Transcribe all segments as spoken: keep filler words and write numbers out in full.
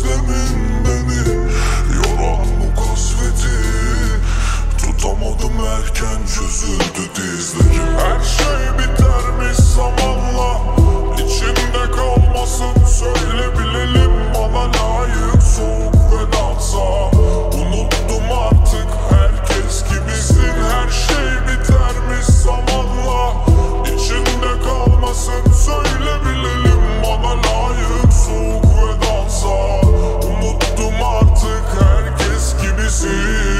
özlemin beni yoran bu kasveti. Tutamadım erken çözüldü dizlerim. Her şey bitermiş zamanla, içinde kalmasın söyle bilelim. Bana layık soğuk vedansa unuttum artık herkes gibisin. Her şey bitermiş zamanla, içinde kalmasın söyle bilelim. Bana layık soğuk vedansa unuttum artık herkes gibisin.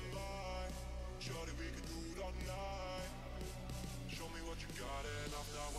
Shorty, we can do it all night. Show me what you got and after